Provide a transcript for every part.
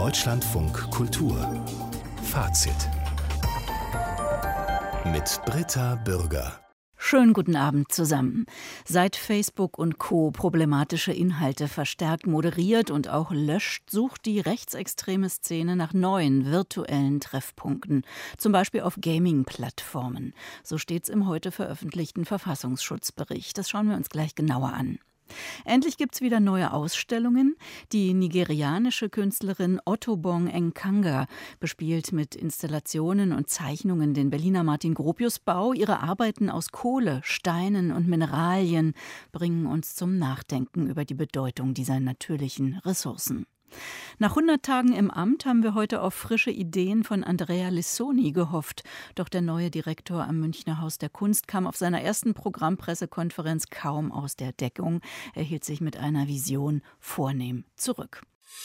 Deutschlandfunk Kultur Fazit mit Britta Bürger. Schönen guten Abend zusammen. Seit Facebook und Co. problematische Inhalte verstärkt moderiert und auch löscht, sucht die rechtsextreme Szene nach neuen virtuellen Treffpunkten, zum Beispiel auf Gaming-Plattformen. So steht's im heute veröffentlichten Verfassungsschutzbericht. Das schauen wir uns gleich genauer an. Endlich gibt's wieder neue Ausstellungen. Die nigerianische Künstlerin Ottobong Enkanga bespielt mit Installationen und Zeichnungen den Berliner Martin-Gropius-Bau. Ihre Arbeiten aus Kohle, Steinen und Mineralien bringen uns zum Nachdenken über die Bedeutung dieser natürlichen Ressourcen. Nach 100 Tagen im Amt haben wir heute auf frische Ideen von Andrea Lissoni gehofft. Doch der neue Direktor am Münchner Haus der Kunst kam auf seiner ersten Programmpressekonferenz kaum aus der Deckung. Er hielt sich mit einer Vision vornehm zurück.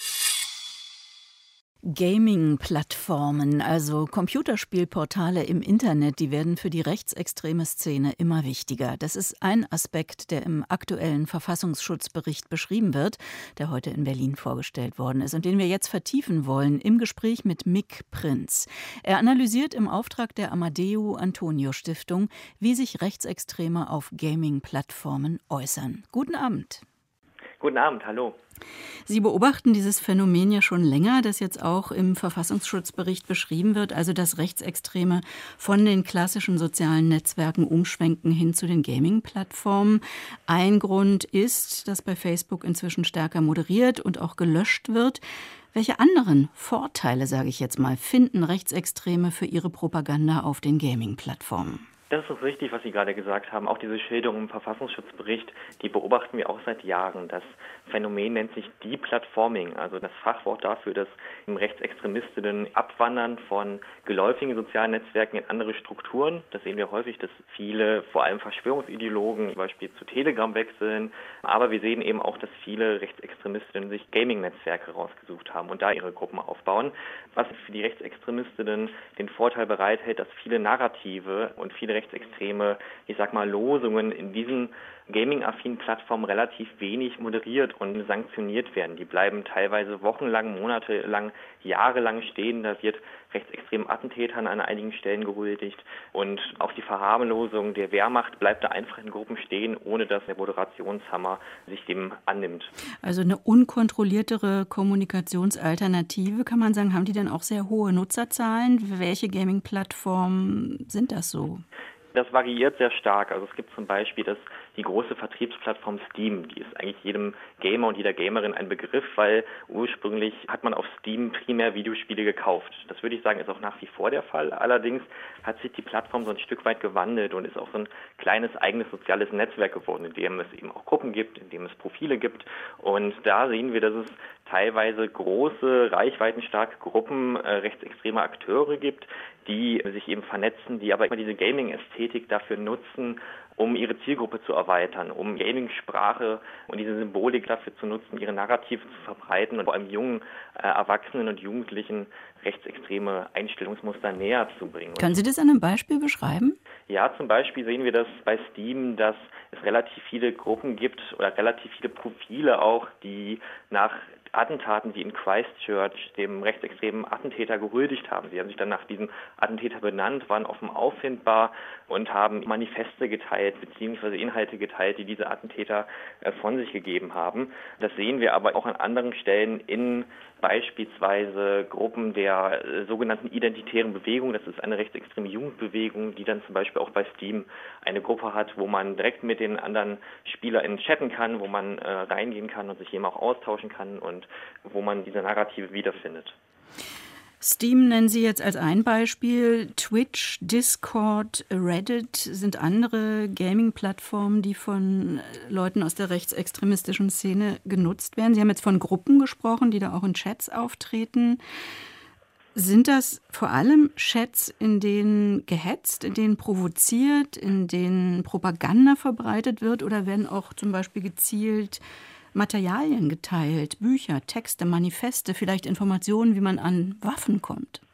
Gaming-Plattformen, also Computerspielportale im Internet, die werden für die rechtsextreme Szene immer wichtiger. Das ist ein Aspekt, der im aktuellen Verfassungsschutzbericht beschrieben wird, der heute in Berlin vorgestellt worden ist und den wir jetzt vertiefen wollen im Gespräch mit Mick Prinz. Er analysiert im Auftrag der Amadeo Antonio Stiftung, wie sich Rechtsextreme auf Gaming-Plattformen äußern. Guten Abend. Guten Abend, hallo. Sie beobachten dieses Phänomen ja schon länger, das jetzt auch im Verfassungsschutzbericht beschrieben wird, also dass Rechtsextreme von den klassischen sozialen Netzwerken umschwenken hin zu den Gaming-Plattformen. Ein Grund ist, dass bei Facebook inzwischen stärker moderiert und auch gelöscht wird. Welche anderen Vorteile, sage ich jetzt mal, finden Rechtsextreme für ihre Propaganda auf den Gaming-Plattformen? Das ist richtig, was Sie gerade gesagt haben. Auch diese Schilderung im Verfassungsschutzbericht, die beobachten wir auch seit Jahren. Das Phänomen nennt sich Deplatforming, also das Fachwort dafür, dass Rechtsextremistinnen abwandern von geläufigen sozialen Netzwerken in andere Strukturen. Das sehen wir häufig, dass viele, vor allem Verschwörungsideologen, zum Beispiel zu Telegram wechseln. Aber wir sehen eben auch, dass viele Rechtsextremistinnen sich Gaming-Netzwerke rausgesucht haben und da ihre Gruppen aufbauen. Was für die Rechtsextremistinnen den Vorteil bereithält, dass viele Narrative und viele rechtsextreme, Losungen in diesen gaming-affinen Plattformen relativ wenig moderiert und sanktioniert werden. Die bleiben teilweise wochenlang, monatelang, jahrelang stehen. Da wird rechtsextremen Attentätern an einigen Stellen gehuldigt. Und auch die Verharmlosung der Wehrmacht bleibt da einfach in Gruppen stehen, ohne dass der Moderationshammer sich dem annimmt. Also eine unkontrolliertere Kommunikationsalternative, kann man sagen. Haben die denn auch sehr hohe Nutzerzahlen? Welche Gaming-Plattformen sind das so? Das variiert sehr stark. Also es gibt zum Beispiel die große Vertriebsplattform Steam. Die ist eigentlich jedem Gamer und jeder Gamerin ein Begriff, weil ursprünglich hat man auf Steam primär Videospiele gekauft. Das würde ich sagen, ist auch nach wie vor der Fall. Allerdings hat sich die Plattform so ein Stück weit gewandelt und ist auch so ein kleines eigenes soziales Netzwerk geworden, in dem es eben auch Gruppen gibt, in dem es Profile gibt. Und da sehen wir, dass es teilweise große, reichweitenstarke Gruppen rechtsextremer Akteure gibt, die sich eben vernetzen, die aber immer diese Gaming-Ästhetik dafür nutzen, um ihre Zielgruppe zu erweitern, um Gaming-Sprache und diese Symbolik dafür zu nutzen, ihre Narrative zu verbreiten und vor allem jungen Erwachsenen und Jugendlichen rechtsextreme Einstellungsmuster näher zu bringen. Können Sie das an einem Beispiel beschreiben? Ja, zum Beispiel sehen wir das bei Steam, dass es relativ viele Gruppen gibt oder relativ viele Profile auch, die nach Attentaten wie in Christchurch dem rechtsextremen Attentäter gehuldigt haben. Sie haben sich dann nach diesem Attentäter benannt, waren offen auffindbar und haben Manifeste geteilt bzw. Inhalte geteilt, die diese Attentäter von sich gegeben haben. Das sehen wir aber auch an anderen Stellen in beispielsweise Gruppen der sogenannten identitären Bewegung. Das ist eine rechtsextreme Jugendbewegung, die dann zum Beispiel auch bei Steam eine Gruppe hat, wo man direkt mit den anderen SpielerInnen chatten kann, wo man reingehen kann und sich eben auch austauschen kann und wo man diese Narrative wiederfindet. Steam nennen Sie jetzt als ein Beispiel. Twitch, Discord, Reddit sind andere Gaming-Plattformen, die von Leuten aus der rechtsextremistischen Szene genutzt werden. Sie haben jetzt von Gruppen gesprochen, die da auch in Chats auftreten. Sind das vor allem Chats, in denen gehetzt, in denen provoziert, in denen Propaganda verbreitet wird, oder werden auch zum Beispiel gezielt Materialien geteilt, Bücher, Texte, Manifeste, vielleicht Informationen, wie man an Waffen kommt?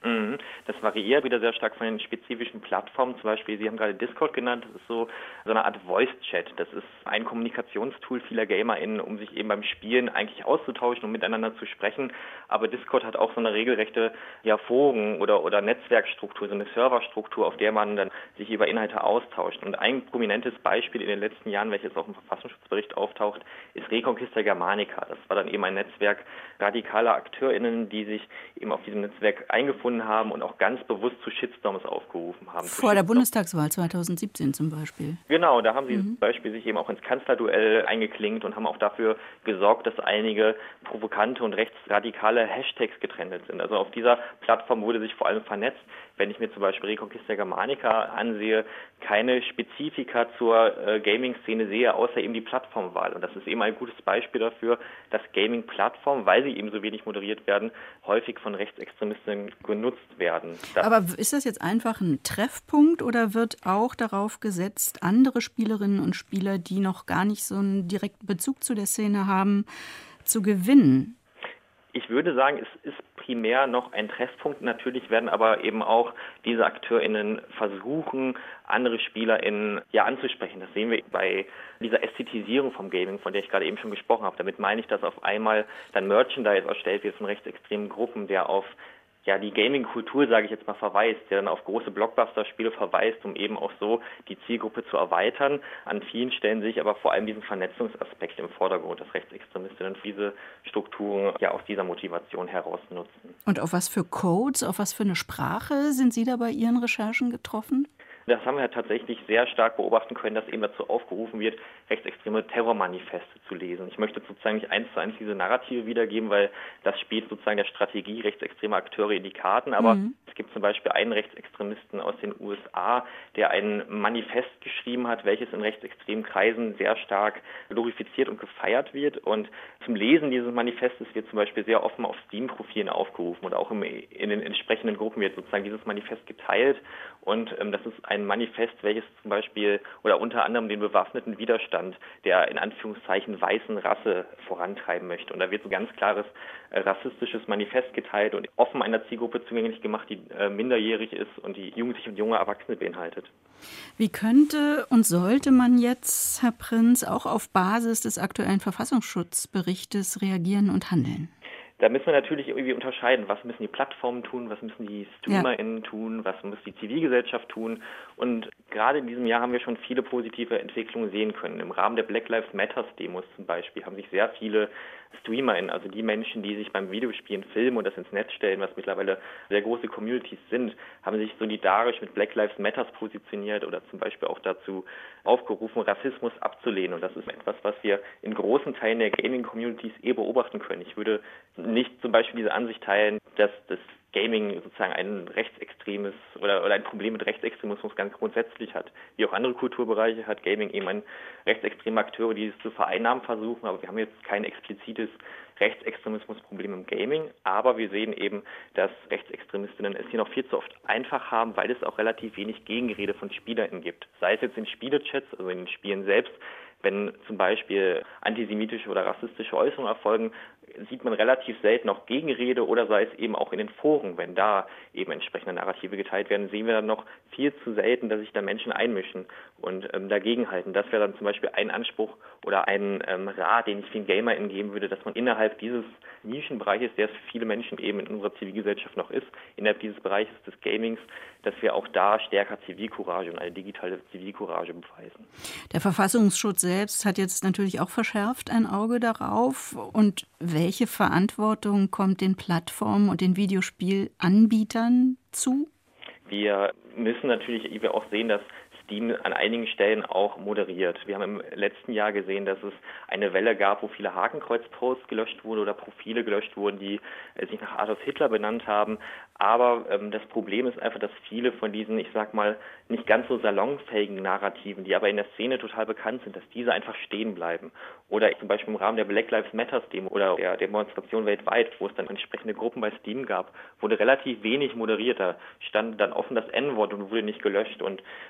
Das variiert wieder sehr stark von den spezifischen Plattformen. Zum Beispiel, Sie haben gerade Discord genannt, das ist so eine Art Voice-Chat. Das ist ein Kommunikationstool vieler GamerInnen, um sich eben beim Spielen eigentlich auszutauschen und miteinander zu sprechen. Aber Discord hat auch so eine regelrechte Foren- oder Netzwerkstruktur, so eine Serverstruktur, auf der man dann sich über Inhalte austauscht. Und ein prominentes Beispiel in den letzten Jahren, welches auch im Verfassungsschutzbericht auftaucht, ist Reconquista Germanica. Das war dann eben ein Netzwerk radikaler AkteurInnen, die sich eben auf diesem Netzwerk eingefunden haben und auch ganz bewusst zu Shitstorms aufgerufen haben. Vor der Bundestagswahl 2017 zum Beispiel. Genau, da haben sie zum Beispiel sich eben auch ins Kanzlerduell eingeklinkt und haben auch dafür gesorgt, dass einige provokante und rechtsradikale Hashtags getrennt sind. Also auf dieser Plattform wurde sich vor allem vernetzt. Wenn ich mir zum Beispiel Reconquista Germanica ansehe, keine Spezifika zur Gaming-Szene sehe, außer eben die Plattformwahl. Und das ist eben ein gutes Beispiel dafür, dass Gaming-Plattformen, weil sie eben so wenig moderiert werden, häufig von Rechtsextremisten genutzt werden. Aber ist das jetzt einfach ein Treffpunkt oder wird auch darauf gesetzt, andere Spielerinnen und Spieler, die noch gar nicht so einen direkten Bezug zu der Szene haben, zu gewinnen? Ich würde sagen, es ist primär noch ein Treffpunkt. Natürlich werden aber eben auch diese AkteurInnen versuchen, andere SpielerInnen anzusprechen. Das sehen wir bei dieser Ästhetisierung vom Gaming, von der ich gerade eben schon gesprochen habe. Damit meine ich, dass auf einmal dann Merchandise erstellt wird von rechtsextremen Gruppen, der auf die Gaming-Kultur, sage ich jetzt mal, verweist, der dann auf große Blockbuster-Spiele verweist, um eben auch so die Zielgruppe zu erweitern. An vielen Stellen sehe ich aber vor allem diesen Vernetzungsaspekt im Vordergrund, dass Rechtsextremistinnen diese Strukturen aus dieser Motivation heraus nutzen. Und auf was für Codes, auf was für eine Sprache sind Sie da bei Ihren Recherchen getroffen? Das haben wir tatsächlich sehr stark beobachten können, dass eben dazu aufgerufen wird, rechtsextreme Terrormanifeste zu lesen. Ich möchte sozusagen nicht 1:1 diese Narrative wiedergeben, weil das spielt sozusagen der Strategie rechtsextremer Akteure in die Karten. Aber es gibt zum Beispiel einen Rechtsextremisten aus den USA, der ein Manifest geschrieben hat, welches in rechtsextremen Kreisen sehr stark glorifiziert und gefeiert wird. Und zum Lesen dieses Manifestes wird zum Beispiel sehr offen auf Steam-Profilen aufgerufen und auch in den entsprechenden Gruppen wird sozusagen dieses Manifest geteilt. Und das ist ein Manifest, welches zum Beispiel oder unter anderem den bewaffneten Widerstand der in Anführungszeichen weißen Rasse vorantreiben möchte. Und da wird so ganz klares rassistisches Manifest geteilt und offen einer Zielgruppe zugänglich gemacht, die minderjährig ist und die Jugendliche und junge Erwachsene beinhaltet. Wie könnte und sollte man jetzt, Herr Prinz, auch auf Basis des aktuellen Verfassungsschutzberichtes reagieren und handeln? Da müssen wir natürlich irgendwie unterscheiden, was müssen die Plattformen tun, was müssen die StreamerInnen tun, was muss die Zivilgesellschaft tun. Und gerade in diesem Jahr haben wir schon viele positive Entwicklungen sehen können. Im Rahmen der Black Lives Matter Demos zum Beispiel haben sich sehr viele StreamerInnen, also die Menschen, die sich beim Videospielen filmen und das ins Netz stellen, was mittlerweile sehr große Communities sind, haben sich solidarisch mit Black Lives Matter positioniert oder zum Beispiel auch dazu aufgerufen, Rassismus abzulehnen. Und das ist etwas, was wir in großen Teilen der Gaming-Communities beobachten können. Ich würde nicht zum Beispiel diese Ansicht teilen, dass das Gaming sozusagen ein rechtsextremes oder ein Problem mit Rechtsextremismus ganz grundsätzlich hat. Wie auch andere Kulturbereiche hat Gaming eben ein rechtsextreme Akteure, die es zu vereinnahmen versuchen, aber wir haben jetzt kein explizites Rechtsextremismusproblem im Gaming, aber wir sehen eben, dass Rechtsextremistinnen es hier noch viel zu oft einfach haben, weil es auch relativ wenig Gegenrede von SpielerInnen gibt. Sei es jetzt in Spielechats, also in den Spielen selbst, wenn zum Beispiel antisemitische oder rassistische Äußerungen erfolgen, sieht man relativ selten noch Gegenrede oder sei es eben auch in den Foren, wenn da eben entsprechende Narrative geteilt werden, sehen wir dann noch viel zu selten, dass sich da Menschen einmischen und dagegenhalten. Das wäre dann zum Beispiel ein Anspruch oder ein Rat, den ich vielen GamerInnen geben würde, dass man innerhalb dieses Nischenbereiches, der es für viele Menschen eben in unserer Zivilgesellschaft noch ist, innerhalb dieses Bereiches des Gamings, dass wir auch da stärker Zivilcourage und eine digitale Zivilcourage beweisen. Der Verfassungsschutz selbst hat jetzt natürlich auch verschärft ein Auge darauf. Und welche Verantwortung kommt den Plattformen und den Videospielanbietern zu? Wir müssen natürlich eben auch sehen, dass Steam an einigen Stellen auch moderiert. Wir haben im letzten Jahr gesehen, dass es eine Welle gab, wo viele Hakenkreuz-Posts gelöscht wurden oder Profile gelöscht wurden, die sich nach Adolf Hitler benannt haben. Aber das Problem ist einfach, dass viele von diesen, ich sag mal, nicht ganz so salonfähigen Narrativen, die aber in der Szene total bekannt sind, dass diese einfach stehen bleiben. Oder zum Beispiel im Rahmen der Black Lives Matter Demo oder der Demonstration weltweit, wo es dann entsprechende Gruppen bei Steam gab, wurde relativ wenig moderiert. Da stand dann offen das N-Wort und wurde nicht gelöscht. Und es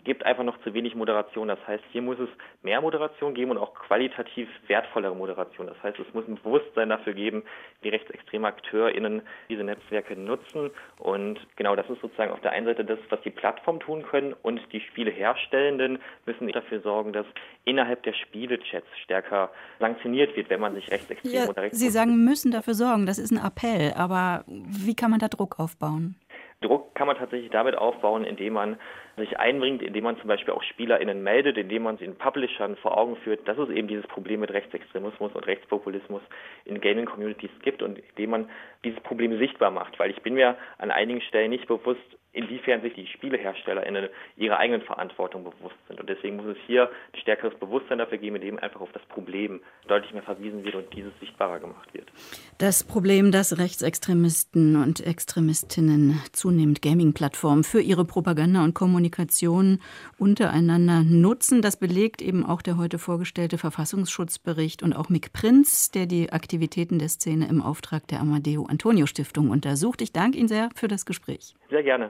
gibt einfach noch zu wenig Moderation. Das heißt, hier muss es mehr Moderation geben und auch qualitativ wertvollere Moderation. Das heißt, es muss ein Bewusstsein dafür geben, wie rechtsextreme AkteurInnen diese Netzwerke nutzen. Und genau, das ist sozusagen auf der einen Seite das, was die Plattformen tun können, und die Spieleherstellenden müssen dafür sorgen, dass innerhalb der Spielechats stärker sanktioniert wird, wenn man sich rechtsextrem oder Sie sagen, müssen dafür sorgen, das ist ein Appell, aber wie kann man da Druck aufbauen? Druck kann man tatsächlich damit aufbauen, indem man sich einbringt, indem man zum Beispiel auch SpielerInnen meldet, indem man sie den Publishern vor Augen führt, dass es eben dieses Problem mit Rechtsextremismus und Rechtspopulismus in Gaming-Communities gibt, und indem man dieses Problem sichtbar macht. Weil ich bin mir an einigen Stellen nicht bewusst, inwiefern sich die SpieleherstellerInnen ihrer eigenen Verantwortung bewusst sind. Und deswegen muss es hier ein stärkeres Bewusstsein dafür geben, indem einfach auf das Problem deutlich mehr verwiesen wird und dieses sichtbarer gemacht wird. Das Problem, dass Rechtsextremisten und Extremistinnen zunehmend Gaming-Plattformen für ihre Propaganda und Kommunikation untereinander nutzen, das belegt eben auch der heute vorgestellte Verfassungsschutzbericht und auch Mick Prinz, der die Aktivitäten der Szene im Auftrag der Amadeo Antonio Stiftung untersucht. Ich danke Ihnen sehr für das Gespräch. Sehr gerne.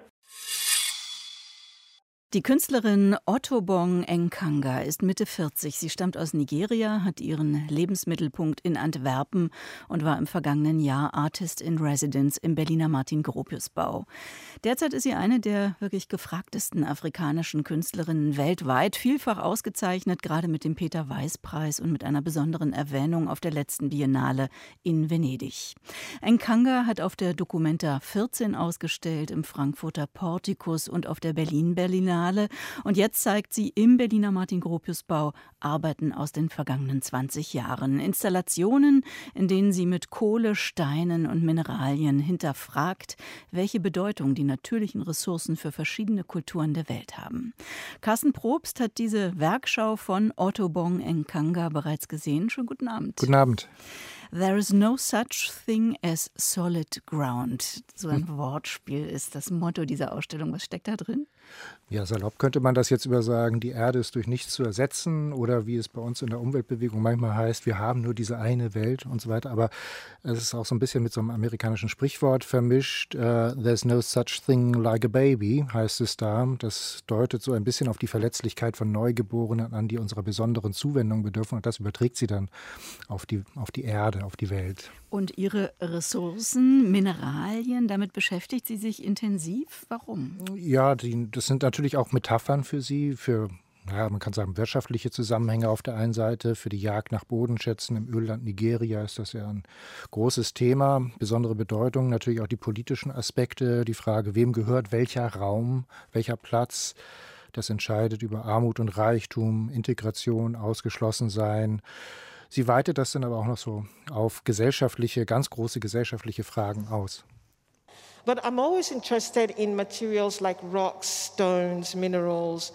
Die Künstlerin Ottobong Enkanga ist Mitte 40. Sie stammt aus Nigeria, hat ihren Lebensmittelpunkt in Antwerpen und war im vergangenen Jahr Artist in Residence im Berliner Martin-Gropius-Bau. Derzeit ist sie eine der wirklich gefragtesten afrikanischen Künstlerinnen weltweit, vielfach ausgezeichnet, gerade mit dem Peter-Weiß-Preis und mit einer besonderen Erwähnung auf der letzten Biennale in Venedig. Enkanga hat auf der Documenta 14 ausgestellt, im Frankfurter Portikus und auf der Berlin-Berlinale. Und jetzt zeigt sie im Berliner Martin-Gropius-Bau Arbeiten aus den vergangenen 20 Jahren. Installationen, in denen sie mit Kohle, Steinen und Mineralien hinterfragt, welche Bedeutung die natürlichen Ressourcen für verschiedene Kulturen der Welt haben. Carsten Probst hat diese Werkschau von Ottobong Enkanga bereits gesehen. Schönen guten Abend. Guten Abend. There is no such thing as solid ground. So ein Wortspiel ist das Motto dieser Ausstellung. Was steckt da drin? Ja, salopp könnte man das jetzt übersagen, die Erde ist durch nichts zu ersetzen, oder wie es bei uns in der Umweltbewegung manchmal heißt, wir haben nur diese eine Welt und so weiter. Aber es ist auch so ein bisschen mit so einem amerikanischen Sprichwort vermischt. There's no such thing like a baby, heißt es da. Das deutet so ein bisschen auf die Verletzlichkeit von Neugeborenen an, die unserer besonderen Zuwendung bedürfen. Und das überträgt sie dann auf die Erde, auf die Welt. Und ihre Ressourcen, Mineralien, damit beschäftigt sie sich intensiv. Warum? Ja, das sind natürlich auch Metaphern für sie, für, man kann sagen, wirtschaftliche Zusammenhänge auf der einen Seite. Für die Jagd nach Bodenschätzen im Ölland Nigeria ist das ja ein großes Thema, besondere Bedeutung. Natürlich auch die politischen Aspekte, die Frage, wem gehört welcher Raum, welcher Platz. Das entscheidet über Armut und Reichtum, Integration, Ausgeschlossensein. Sie weitet das dann aber auch noch so auf gesellschaftliche, ganz große gesellschaftliche Fragen aus. But I'm always interested in materials like rocks, stones, minerals,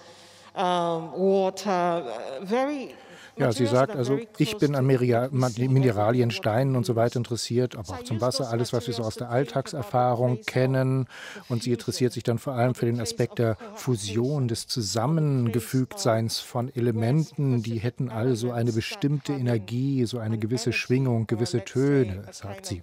water, Ja, sie sagt also, ich bin an Mineralien, Steinen und so weiter interessiert, aber auch zum Wasser, alles, was wir so aus der Alltagserfahrung kennen. Und sie interessiert sich dann vor allem für den Aspekt der Fusion, des Zusammengefügtseins von Elementen. Die hätten also eine bestimmte Energie, so eine gewisse Schwingung, gewisse Töne, sagt sie.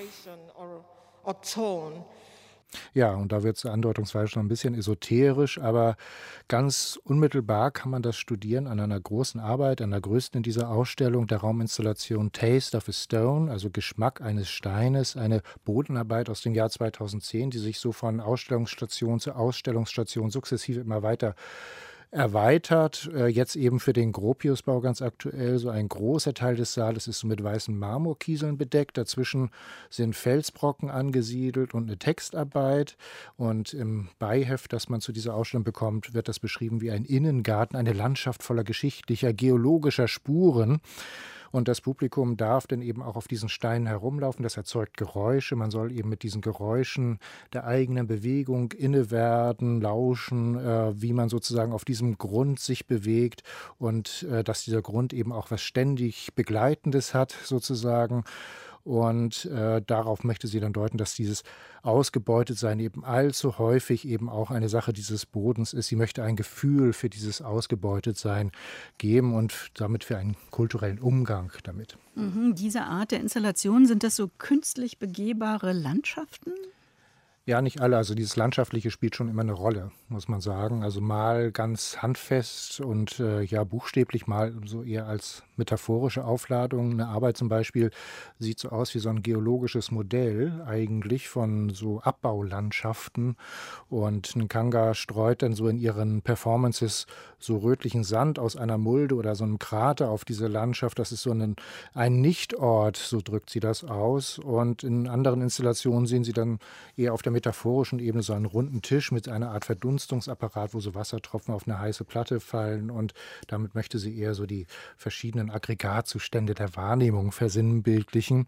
Ja, und da wird es andeutungsweise schon ein bisschen esoterisch, aber ganz unmittelbar kann man das studieren an einer großen Arbeit, an der größten in dieser Ausstellung, der Rauminstallation Taste of a Stone, also Geschmack eines Steines, eine Bodenarbeit aus dem Jahr 2010, die sich so von Ausstellungsstation zu Ausstellungsstation sukzessive immer weiter erweitert, jetzt eben für den Gropiusbau ganz aktuell. So ein großer Teil des Saales ist so mit weißen Marmorkieseln bedeckt. Dazwischen sind Felsbrocken angesiedelt und eine Textarbeit. Und im Beiheft, das man zu dieser Ausstellung bekommt, wird das beschrieben wie ein Innengarten, eine Landschaft voller geschichtlicher, geologischer Spuren. Und das Publikum darf dann eben auch auf diesen Steinen herumlaufen. Das erzeugt Geräusche. Man soll eben mit diesen Geräuschen der eigenen Bewegung inne werden, lauschen, wie man sozusagen auf diesem Grund sich bewegt und dass dieser Grund eben auch was ständig Begleitendes hat sozusagen. Und darauf möchte sie dann deuten, dass dieses Ausgebeutetsein eben allzu häufig eben auch eine Sache dieses Bodens ist. Sie möchte ein Gefühl für dieses Ausgebeutetsein geben und damit für einen kulturellen Umgang damit. Diese Art der Installation, sind das so künstlich begehbare Landschaften? Ja, nicht alle. Also dieses Landschaftliche spielt schon immer eine Rolle, muss man sagen. Also mal ganz handfest und buchstäblich, mal so eher als metaphorische Aufladung. Eine Arbeit zum Beispiel sieht so aus wie so ein geologisches Modell eigentlich von so Abbaulandschaften. Und Nkanga streut dann so in ihren Performances so rötlichen Sand aus einer Mulde oder so einem Krater auf diese Landschaft. Das ist so ein Nichtort, so drückt sie das aus. Und in anderen Installationen sehen Sie dann eher auf der metaphorischen Ebene so einen runden Tisch mit einer Art Verdunstungsapparat, wo so Wassertropfen auf eine heiße Platte fallen. Und damit möchte sie eher so die verschiedenen Aggregatzustände der Wahrnehmung versinnbildlichen.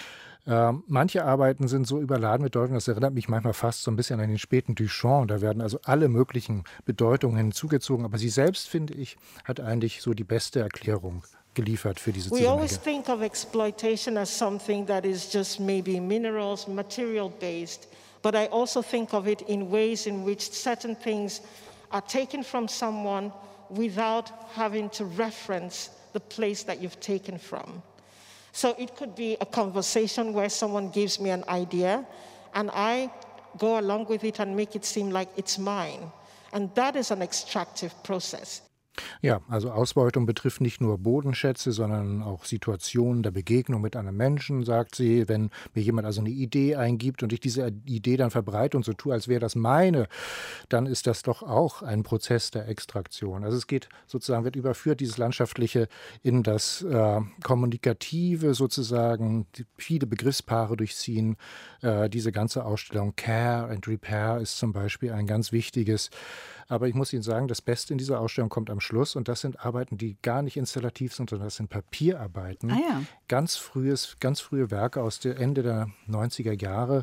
Manche Arbeiten sind so überladen mit Deutungen, das erinnert mich manchmal fast so ein bisschen an den späten Duchamp. Da werden also alle möglichen Bedeutungen hinzugezogen. Aber sie selbst, finde ich, hat eigentlich so die beste Erklärung geliefert für diese We always Zusammenhänge. think of exploitation as something that is just maybe minerals, material-based, but I also think of it in ways in which certain things are taken from someone without having to reference the place that you've taken from. So it could be a conversation where someone gives me an idea and I go along with it and make it seem like it's mine. And that is an extractive process. Ja, also Ausbeutung betrifft nicht nur Bodenschätze, sondern auch Situationen der Begegnung mit einem Menschen, sagt sie. Wenn mir jemand also eine Idee eingibt und ich diese Idee dann verbreite und so tue, als wäre das meine, dann ist das doch auch ein Prozess der Extraktion. Also es geht sozusagen, wird überführt, dieses Landschaftliche in das Kommunikative sozusagen, viele Begriffspaare durchziehen. Diese ganze Ausstellung Care and Repair ist zum Beispiel ein ganz wichtiges. Aber ich muss Ihnen sagen, das Beste in dieser Ausstellung kommt am Schluss und das sind Arbeiten, die gar nicht installativ sind, sondern das sind Papierarbeiten. Ah ja. Ganz frühe Werke aus der Ende der 90er Jahre,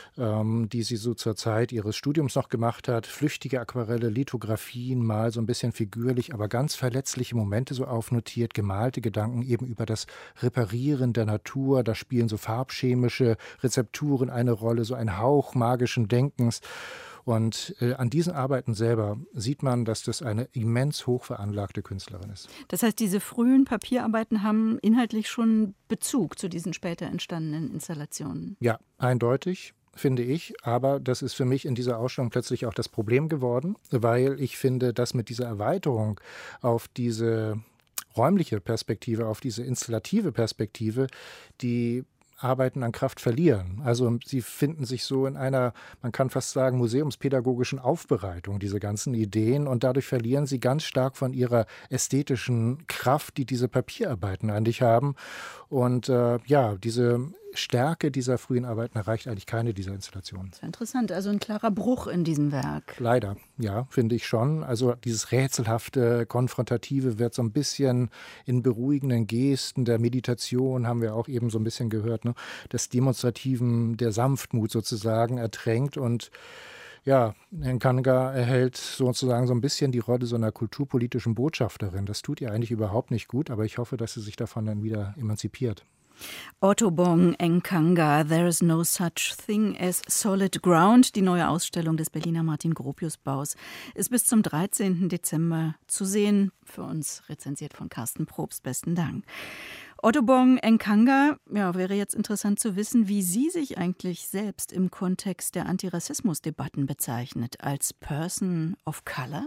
die sie so zur Zeit ihres Studiums noch gemacht hat. Flüchtige Aquarelle, Lithografien, mal so ein bisschen figürlich, aber ganz verletzliche Momente so aufnotiert, gemalte Gedanken eben über das Reparieren der Natur. Da spielen so farbchemische Rezepturen eine Rolle, so ein Hauch magischen Denkens. Und an diesen Arbeiten selber sieht man, dass das eine immens hoch veranlagte Künstlerin ist. Das heißt, diese frühen Papierarbeiten haben inhaltlich schon Bezug zu diesen später entstandenen Installationen? Ja, eindeutig, finde ich. Aber das ist für mich in dieser Ausstellung plötzlich auch das Problem geworden, weil ich finde, dass mit dieser Erweiterung auf diese räumliche Perspektive, auf diese installative Perspektive, die Arbeiten an Kraft verlieren. Also sie finden sich so in einer, man kann fast sagen, museumspädagogischen Aufbereitung, diese ganzen Ideen, und dadurch verlieren sie ganz stark von ihrer ästhetischen Kraft, die diese Papierarbeiten eigentlich haben. Und diese Stärke dieser frühen Arbeiten erreicht eigentlich keine dieser Installationen. Das ist interessant, also ein klarer Bruch in diesem Werk. Leider, ja, finde ich schon. Also dieses rätselhafte, konfrontative wird so ein bisschen in beruhigenden Gesten der Meditation, haben wir auch eben so ein bisschen gehört, ne, des Demonstrativen, der Sanftmut sozusagen ertränkt. Und ja, Nkanga erhält sozusagen so ein bisschen die Rolle so einer kulturpolitischen Botschafterin. Das tut ihr eigentlich überhaupt nicht gut, aber ich hoffe, dass sie sich davon dann wieder emanzipiert. Ottobong Nkanga, There is no such thing as solid ground. Die neue Ausstellung des Berliner Martin-Gropius-Baus ist bis zum 13. Dezember zu sehen. Für uns rezensiert von Carsten Probst. Besten Dank. Ottobong Nkanga, ja, wäre jetzt interessant zu wissen, wie sie sich eigentlich selbst im Kontext der Antirassismus-Debatten bezeichnet. Als Person of Color?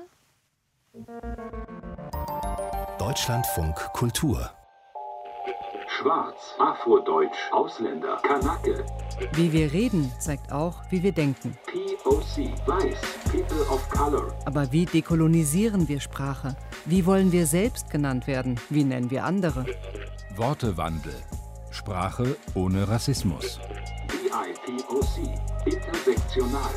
Deutschlandfunk Kultur. Schwarz, Afrodeutsch, Ausländer, Kanake. Wie wir reden, zeigt auch, wie wir denken. POC, Weiß, People of Color. Aber wie dekolonisieren wir Sprache? Wie wollen wir selbst genannt werden? Wie nennen wir andere? Wortewandel. Sprache ohne Rassismus. BIPOC, intersektional.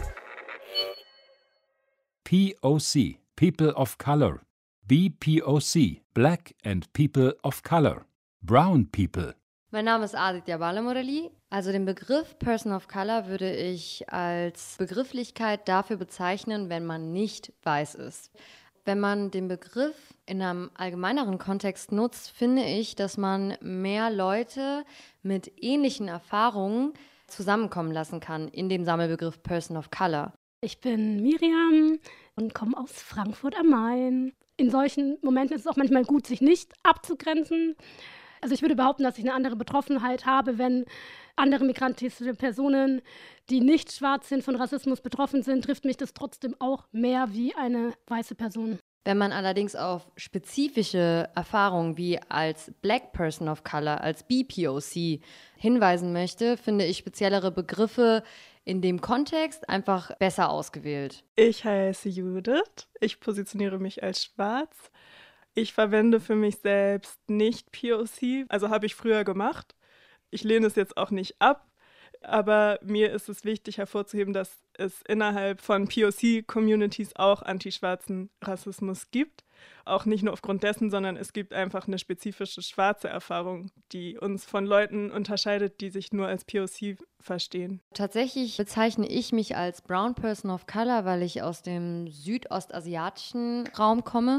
POC, People of Color. BPOC, Black and People of Color. Brown People. Mein Name ist Aditya Balamurali. Also den Begriff Person of Color würde ich als Begrifflichkeit dafür bezeichnen, wenn man nicht weiß ist. Wenn man den Begriff in einem allgemeineren Kontext nutzt, finde ich, dass man mehr Leute mit ähnlichen Erfahrungen zusammenkommen lassen kann in dem Sammelbegriff Person of Color. Ich bin Miriam und komme aus Frankfurt am Main. In solchen Momenten ist es auch manchmal gut, sich nicht abzugrenzen. Also ich würde behaupten, dass ich eine andere Betroffenheit habe, wenn andere migrantische Personen, die nicht schwarz sind, von Rassismus betroffen sind, trifft mich das trotzdem auch mehr wie eine weiße Person. Wenn man allerdings auf spezifische Erfahrungen wie als Black Person of Color, als BPOC hinweisen möchte, finde ich speziellere Begriffe in dem Kontext einfach besser ausgewählt. Ich heiße Judith. Ich positioniere mich als schwarz. Ich verwende für mich selbst nicht POC, also habe ich früher gemacht. Ich lehne es jetzt auch nicht ab, aber mir ist es wichtig hervorzuheben, dass es innerhalb von POC-Communities auch antischwarzen Rassismus gibt. Auch nicht nur aufgrund dessen, sondern es gibt einfach eine spezifische schwarze Erfahrung, die uns von Leuten unterscheidet, die sich nur als POC verstehen. Tatsächlich bezeichne ich mich als Brown Person of Color, weil ich aus dem südostasiatischen Raum komme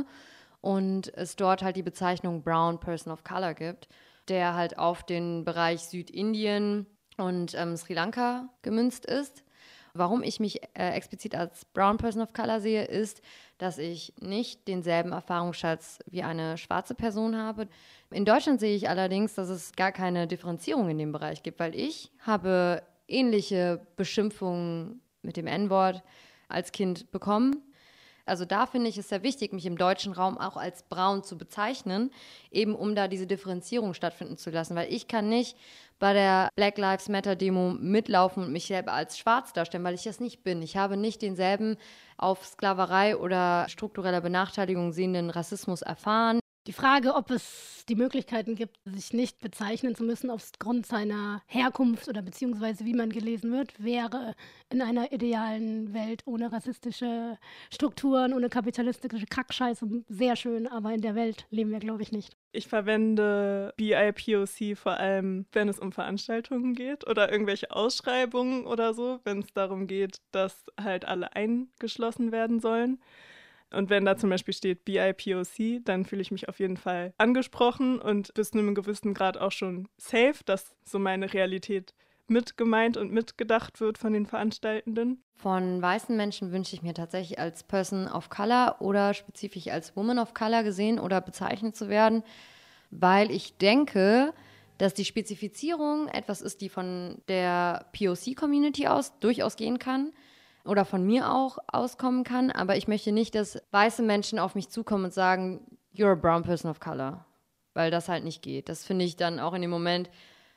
und es dort halt die Bezeichnung Brown Person of Color gibt, der halt auf den Bereich Südindien und Sri Lanka gemünzt ist. Warum ich mich explizit als Brown Person of Color sehe, ist, dass ich nicht denselben Erfahrungsschatz wie eine schwarze Person habe. In Deutschland sehe ich allerdings, dass es gar keine Differenzierung in dem Bereich gibt, weil ich habe ähnliche Beschimpfungen mit dem N-Wort als Kind bekommen. Also da finde ich es sehr wichtig, mich im deutschen Raum auch als braun zu bezeichnen, eben um da diese Differenzierung stattfinden zu lassen. Weil ich kann nicht bei der Black Lives Matter Demo mitlaufen und mich selber als schwarz darstellen, weil ich das nicht bin. Ich habe nicht denselben auf Sklaverei oder struktureller Benachteiligung sehenden Rassismus erfahren. Die Frage, ob es die Möglichkeiten gibt, sich nicht bezeichnen zu müssen aufgrund seiner Herkunft oder beziehungsweise wie man gelesen wird, wäre in einer idealen Welt ohne rassistische Strukturen, ohne kapitalistische Kackscheiße sehr schön, aber in der Welt leben wir, glaube ich, nicht. Ich verwende BIPOC vor allem, wenn es um Veranstaltungen geht oder irgendwelche Ausschreibungen oder so, wenn es darum geht, dass halt alle eingeschlossen werden sollen. Und wenn da zum Beispiel steht BIPOC, dann fühle ich mich auf jeden Fall angesprochen und bis zu einem gewissen Grad auch schon safe, dass so meine Realität mitgemeint und mitgedacht wird von den Veranstaltenden. Von weißen Menschen wünsche ich mir tatsächlich als Person of Color oder spezifisch als Woman of Color gesehen oder bezeichnet zu werden, weil ich denke, dass die Spezifizierung etwas ist, die von der POC-Community aus durchaus gehen kann. Oder von mir auch auskommen kann, aber ich möchte nicht, dass weiße Menschen auf mich zukommen und sagen, you're a brown person of color, weil das halt nicht geht. Das finde ich dann auch in dem Moment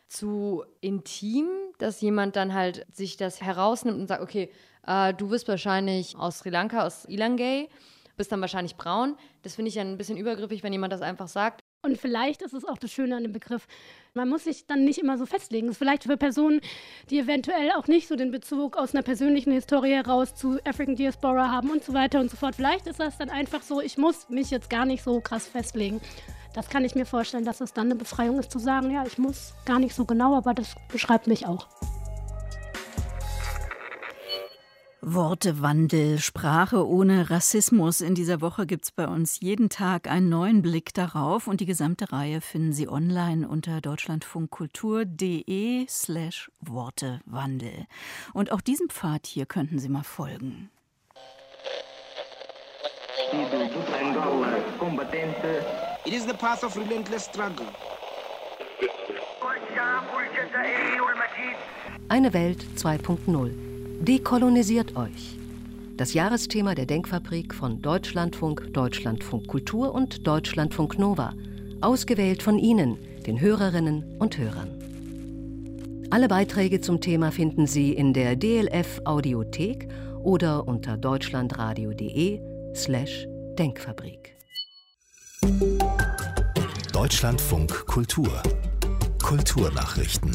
zu intim, dass jemand dann halt sich das herausnimmt und sagt, okay, du bist wahrscheinlich aus Sri Lanka, aus Ilangay, bist dann wahrscheinlich braun. Das finde ich dann ein bisschen übergriffig, wenn jemand das einfach sagt. Und vielleicht ist es auch das Schöne an dem Begriff, man muss sich dann nicht immer so festlegen. Es ist vielleicht für Personen, die eventuell auch nicht so den Bezug aus einer persönlichen Historie heraus zu African Diaspora haben und so weiter und so fort. Vielleicht ist das dann einfach so, ich muss mich jetzt gar nicht so krass festlegen. Das kann ich mir vorstellen, dass es dann eine Befreiung ist, zu sagen, ja, ich muss gar nicht so genau, aber das beschreibt mich auch. Wortewandel, Sprache ohne Rassismus. In dieser Woche gibt es bei uns jeden Tag einen neuen Blick darauf und die gesamte Reihe finden Sie online unter deutschlandfunkkultur.de/Wortewandel. Und auch diesem Pfad hier könnten Sie mal folgen. It is the path of relentless struggle. Eine Welt 2.0. Dekolonisiert euch. Das Jahresthema der Denkfabrik von Deutschlandfunk, Deutschlandfunk Kultur und Deutschlandfunk Nova. Ausgewählt von Ihnen, den Hörerinnen und Hörern. Alle Beiträge zum Thema finden Sie in der DLF Audiothek oder unter deutschlandradio.de/Denkfabrik. Deutschlandfunk Kultur. Kulturnachrichten.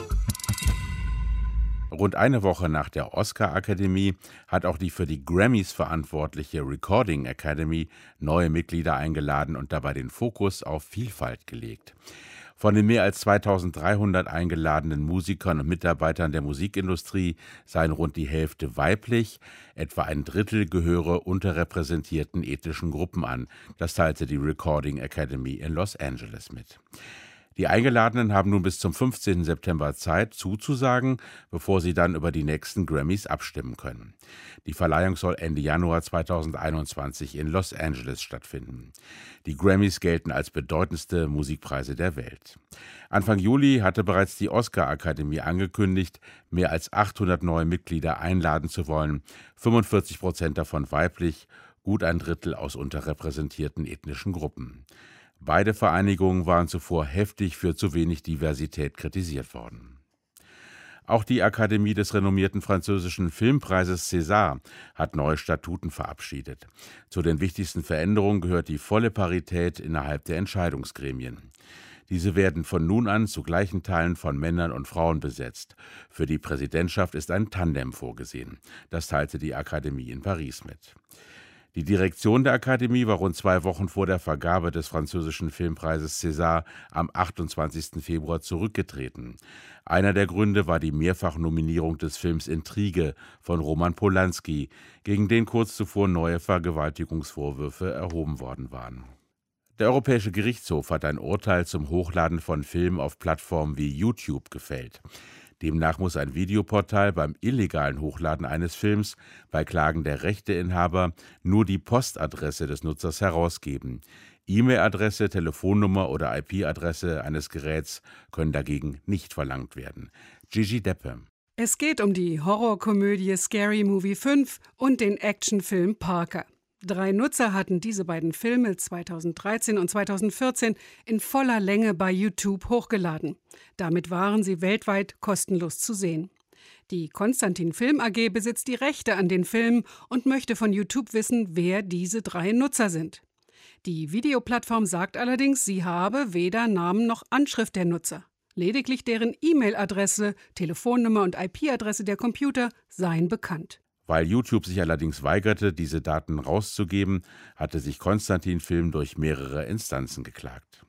Rund eine Woche nach der Oscar-Akademie hat auch die für die Grammys verantwortliche Recording Academy neue Mitglieder eingeladen und dabei den Fokus auf Vielfalt gelegt. Von den mehr als 2300 eingeladenen Musikern und Mitarbeitern der Musikindustrie seien rund die Hälfte weiblich, etwa ein Drittel gehöre unterrepräsentierten ethnischen Gruppen an. Das teilte die Recording Academy in Los Angeles mit. Die Eingeladenen haben nun bis zum 15. September Zeit, zuzusagen, bevor sie dann über die nächsten Grammys abstimmen können. Die Verleihung soll Ende Januar 2021 in Los Angeles stattfinden. Die Grammys gelten als bedeutendste Musikpreise der Welt. Anfang Juli hatte bereits die Oscar-Akademie angekündigt, mehr als 800 neue Mitglieder einladen zu wollen, 45% davon weiblich, gut ein Drittel aus unterrepräsentierten ethnischen Gruppen. Beide Vereinigungen waren zuvor heftig für zu wenig Diversität kritisiert worden. Auch die Akademie des renommierten französischen Filmpreises César hat neue Statuten verabschiedet. Zu den wichtigsten Veränderungen gehört die volle Parität innerhalb der Entscheidungsgremien. Diese werden von nun an zu gleichen Teilen von Männern und Frauen besetzt. Für die Präsidentschaft ist ein Tandem vorgesehen. Das teilte die Akademie in Paris mit. Die Direktion der Akademie war rund 2 Wochen vor der Vergabe des französischen Filmpreises César am 28. Februar zurückgetreten. Einer der Gründe war die Mehrfachnominierung des Films Intrige von Roman Polanski, gegen den kurz zuvor neue Vergewaltigungsvorwürfe erhoben worden waren. Der Europäische Gerichtshof hat ein Urteil zum Hochladen von Filmen auf Plattformen wie YouTube gefällt. Demnach muss ein Videoportal beim illegalen Hochladen eines Films bei Klagen der Rechteinhaber nur die Postadresse des Nutzers herausgeben. E-Mail-Adresse, Telefonnummer oder IP-Adresse eines Geräts können dagegen nicht verlangt werden. Gigi Deppe. Es geht um die Horrorkomödie Scary Movie 5 und den Actionfilm Parker. 3 Nutzer hatten diese beiden Filme 2013 und 2014 in voller Länge bei YouTube hochgeladen. Damit waren sie weltweit kostenlos zu sehen. Die Konstantin Film AG besitzt die Rechte an den Filmen und möchte von YouTube wissen, wer diese 3 Nutzer sind. Die Videoplattform sagt allerdings, sie habe weder Namen noch Anschrift der Nutzer. Lediglich deren E-Mail-Adresse, Telefonnummer und IP-Adresse der Computer seien bekannt. Weil YouTube sich allerdings weigerte, diese Daten rauszugeben, hatte sich Konstantin Film durch mehrere Instanzen geklagt.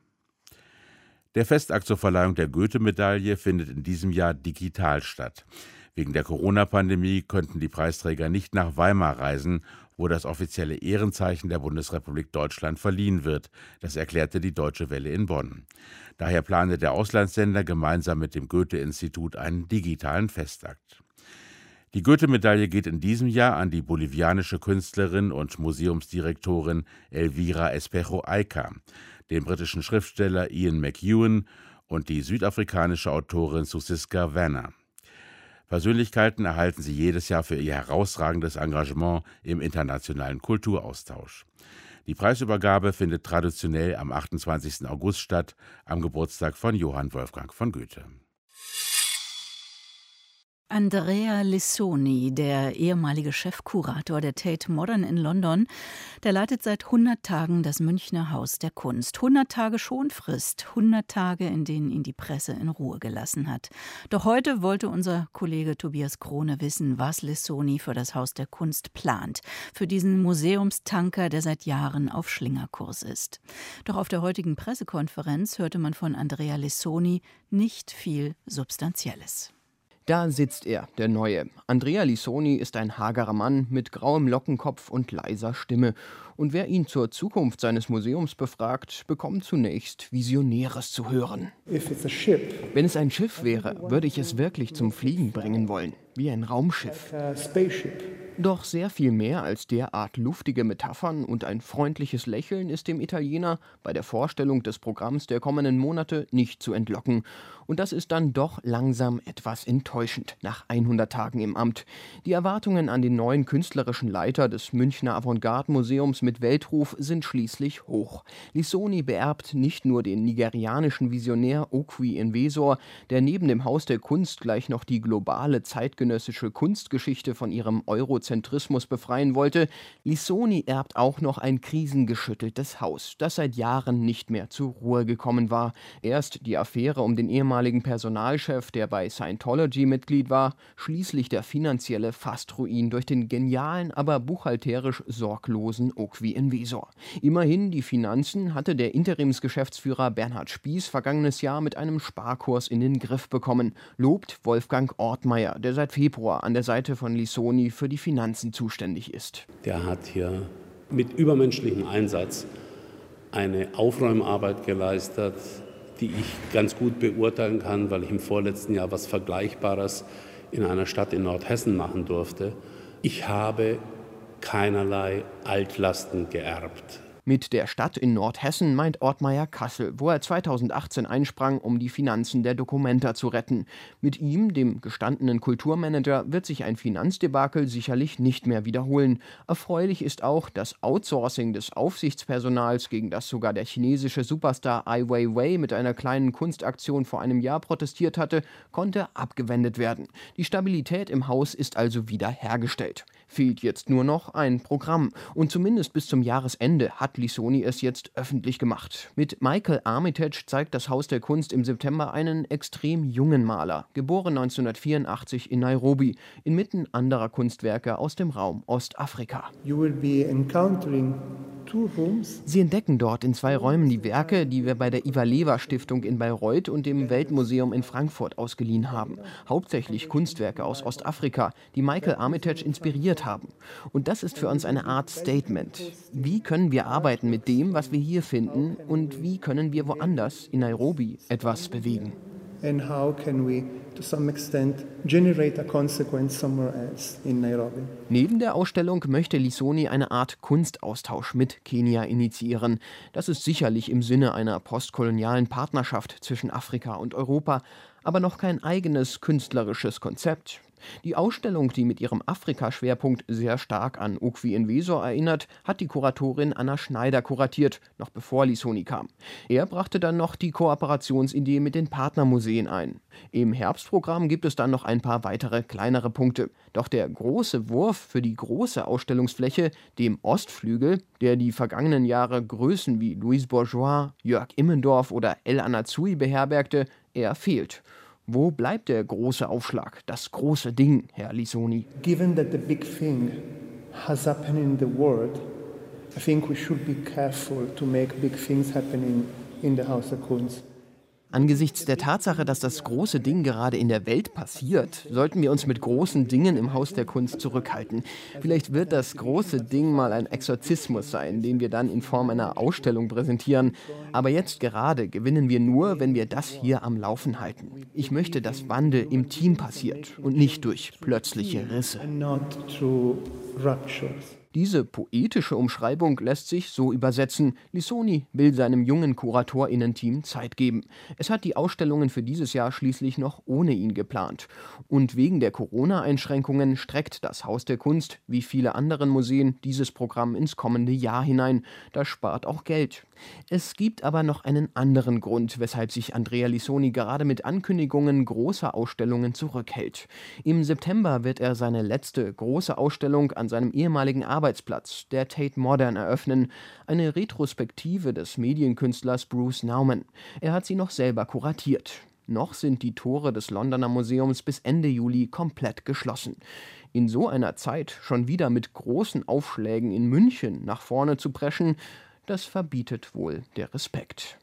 Der Festakt zur Verleihung der Goethe-Medaille findet in diesem Jahr digital statt. Wegen der Corona-Pandemie könnten die Preisträger nicht nach Weimar reisen, wo das offizielle Ehrenzeichen der Bundesrepublik Deutschland verliehen wird. Das erklärte die Deutsche Welle in Bonn. Daher plante der Auslandssender gemeinsam mit dem Goethe-Institut einen digitalen Festakt. Die Goethe-Medaille geht in diesem Jahr an die bolivianische Künstlerin und Museumsdirektorin Elvira Espejo Ayca, den britischen Schriftsteller Ian McEwan und die südafrikanische Autorin Susiska Vanna. Persönlichkeiten erhalten sie jedes Jahr für ihr herausragendes Engagement im internationalen Kulturaustausch. Die Preisübergabe findet traditionell am 28. August statt, am Geburtstag von Johann Wolfgang von Goethe. Andrea Lissoni, der ehemalige Chefkurator der Tate Modern in London, der leitet seit 100 Tagen das Münchner Haus der Kunst. 100 Tage Schonfrist, 100 Tage, in denen ihn die Presse in Ruhe gelassen hat. Doch heute wollte unser Kollege Tobias Krone wissen, was Lissoni für das Haus der Kunst plant. Für diesen Museumstanker, der seit Jahren auf Schlingerkurs ist. Doch auf der heutigen Pressekonferenz hörte man von Andrea Lissoni nicht viel Substanzielles. Da sitzt er, der Neue. Andrea Lissoni ist ein hagerer Mann mit grauem Lockenkopf und leiser Stimme. Und wer ihn zur Zukunft seines Museums befragt, bekommt zunächst Visionäres zu hören. Wenn es ein Schiff wäre, würde ich es wirklich zum Fliegen bringen wollen, wie ein Raumschiff. Doch sehr viel mehr als derart luftige Metaphern und ein freundliches Lächeln ist dem Italiener bei der Vorstellung des Programms der kommenden Monate nicht zu entlocken. Und das ist dann doch langsam etwas enttäuschend nach 100 Tagen im Amt. Die Erwartungen an den neuen künstlerischen Leiter des Münchner Avantgarde-Museums mit Weltruf sind schließlich hoch. Lissoni beerbt nicht nur den nigerianischen Visionär Okwi Enwezor, der neben dem Haus der Kunst gleich noch die globale zeitgenössische Kunstgeschichte von ihrem Eurozentrismus befreien wollte. Lissoni erbt auch noch ein krisengeschütteltes Haus, das seit Jahren nicht mehr zur Ruhe gekommen war. Erst die Affäre um den ehemaligen Personalchef, der bei Scientology Mitglied war, schließlich der finanzielle Fastruin durch den genialen, aber buchhalterisch sorglosen Okwi Enwezor. Immerhin die Finanzen hatte der Interimsgeschäftsführer Bernhard Spieß vergangenes Jahr mit einem Sparkurs in den Griff bekommen, lobt Wolfgang Ortmeier, der seit Februar an der Seite von Lissoni für die Finanzen zuständig ist. Der hat hier mit übermenschlichem Einsatz eine Aufräumarbeit geleistet, die ich ganz gut beurteilen kann, weil ich im vorletzten Jahr was Vergleichbares in einer Stadt in Nordhessen machen durfte. Ich habe keinerlei Altlasten geerbt. Mit der Stadt in Nordhessen meint Ortmeier Kassel, wo er 2018 einsprang, um die Finanzen der Documenta zu retten. Mit ihm, dem gestandenen Kulturmanager, wird sich ein Finanzdebakel sicherlich nicht mehr wiederholen. Erfreulich ist auch, das Outsourcing des Aufsichtspersonals, gegen das sogar der chinesische Superstar Ai Weiwei mit einer kleinen Kunstaktion vor einem Jahr protestiert hatte, konnte abgewendet werden. Die Stabilität im Haus ist also wieder hergestellt. Fehlt jetzt nur noch ein Programm. Und zumindest bis zum Jahresende hat Lissoni es jetzt öffentlich gemacht. Mit Michael Armitage zeigt das Haus der Kunst im September einen extrem jungen Maler, geboren 1984 in Nairobi, inmitten anderer Kunstwerke aus dem Raum Ostafrika. Sie entdecken dort in 2 Räumen die Werke, die wir bei der Iva-Lewa-Stiftung in Bayreuth und dem Weltmuseum in Frankfurt ausgeliehen haben. Hauptsächlich Kunstwerke aus Ostafrika, die Michael Armitage inspiriert haben. Und das ist für uns eine Art Statement. Wie können wir arbeiten mit dem, was wir hier finden, und wie können wir woanders in Nairobi etwas bewegen? And how can we, to some extent, generate a consequence somewhere else in Nairobi? Neben der Ausstellung möchte Lissoni eine Art Kunstaustausch mit Kenia initiieren. Das ist sicherlich im Sinne einer postkolonialen Partnerschaft zwischen Afrika und Europa, aber noch kein eigenes künstlerisches Konzept. Die Ausstellung, die mit ihrem Afrika-Schwerpunkt sehr stark an Ukwi Nweso erinnert, hat die Kuratorin Anna Schneider kuratiert, noch bevor Lissoni kam. Er brachte dann noch die Kooperationsidee mit den Partnermuseen ein. Im Herbstprogramm gibt es dann noch ein paar weitere kleinere Punkte. Doch der große Wurf für die große Ausstellungsfläche, dem Ostflügel, der die vergangenen Jahre Größen wie Louise Bourgeois, Jörg Immendorf oder El Anatsui beherbergte, er fehlt. Wo bleibt der große Aufschlag, das große Ding, Herr Lissoni? Given that the big thing has happened in the world, I think we should be careful to make big things happen in the Haus der Kunst. Angesichts der Tatsache, dass das große Ding gerade in der Welt passiert, sollten wir uns mit großen Dingen im Haus der Kunst zurückhalten. Vielleicht wird das große Ding mal ein Exorzismus sein, den wir dann in Form einer Ausstellung präsentieren. Aber jetzt gerade gewinnen wir nur, wenn wir das hier am Laufen halten. Ich möchte, dass Wandel im Team passiert und nicht durch plötzliche Risse. Diese poetische Umschreibung lässt sich so übersetzen: Lissoni will seinem jungen KuratorInnen-Team Zeit geben. Es hat die Ausstellungen für dieses Jahr schließlich noch ohne ihn geplant. Und wegen der Corona-Einschränkungen streckt das Haus der Kunst, wie viele andere Museen, dieses Programm ins kommende Jahr hinein. Das spart auch Geld. Es gibt aber noch einen anderen Grund, weshalb sich Andrea Lissoni gerade mit Ankündigungen großer Ausstellungen zurückhält. Im September wird er seine letzte große Ausstellung an seinem ehemaligen Arbeitsplatz, der Tate Modern, eröffnen, eine Retrospektive des Medienkünstlers Bruce Nauman. Er hat sie noch selber kuratiert. Noch sind die Tore des Londoner Museums bis Ende Juli komplett geschlossen. In so einer Zeit schon wieder mit großen Aufschlägen in München nach vorne zu preschen, das verbietet wohl der Respekt.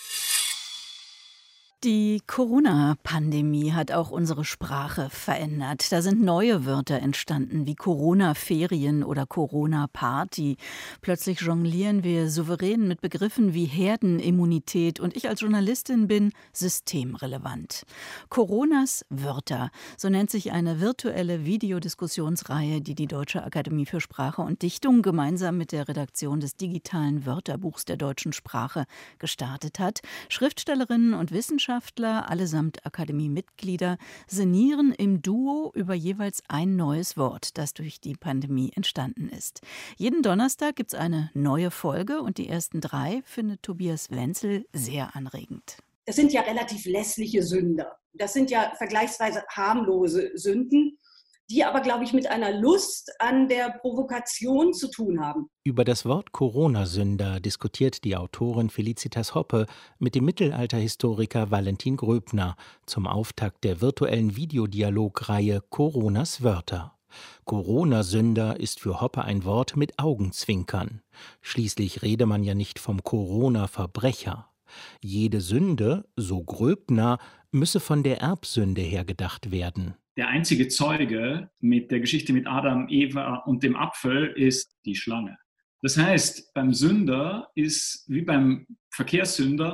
Die Corona-Pandemie hat auch unsere Sprache verändert. Da sind neue Wörter entstanden, wie Corona-Ferien oder Corona-Party. Plötzlich jonglieren wir souverän mit Begriffen wie Herdenimmunität und ich als Journalistin bin systemrelevant. Coronas Wörter, so nennt sich eine virtuelle Videodiskussionsreihe, die die Deutsche Akademie für Sprache und Dichtung gemeinsam mit der Redaktion des digitalen Wörterbuchs der deutschen Sprache gestartet hat. Schriftstellerinnen und Wissenschaftler, allesamt Akademie-Mitglieder, sinnieren im Duo über jeweils ein neues Wort, das durch die Pandemie entstanden ist. Jeden Donnerstag gibt es eine neue Folge und die ersten 3 findet Tobias Wenzel sehr anregend. Das sind ja relativ lässliche Sünder. Das sind ja vergleichsweise harmlose Sünden, die aber, glaube ich, mit einer Lust an der Provokation zu tun haben. Über das Wort Corona-Sünder diskutiert die Autorin Felicitas Hoppe mit dem Mittelalterhistoriker Valentin Gröbner zum Auftakt der virtuellen Videodialogreihe Coronas Wörter. Corona-Sünder ist für Hoppe ein Wort mit Augenzwinkern. Schließlich rede man ja nicht vom Corona-Verbrecher. Jede Sünde, so Gröbner, müsse von der Erbsünde her gedacht werden. Der einzige Zeuge mit der Geschichte mit Adam, Eva und dem Apfel ist die Schlange. Das heißt, beim Sünder ist wie beim Verkehrssünder